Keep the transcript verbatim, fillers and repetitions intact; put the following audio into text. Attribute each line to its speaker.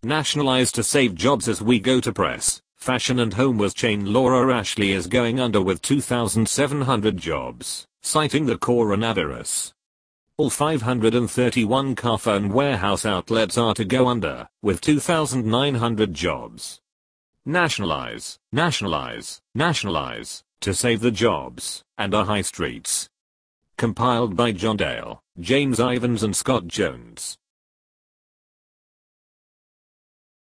Speaker 1: Nationalize to save jobs as we go to press. Fashion and homewares chain Laura Ashley is going under with two thousand seven hundred jobs, citing the coronavirus. All five hundred thirty-one Carphone warehouse outlets are to go under, with two thousand nine hundred jobs. Nationalize, nationalize, nationalize, to save the jobs and our high streets. Compiled by John Dale, James Ivans and Scott Jones.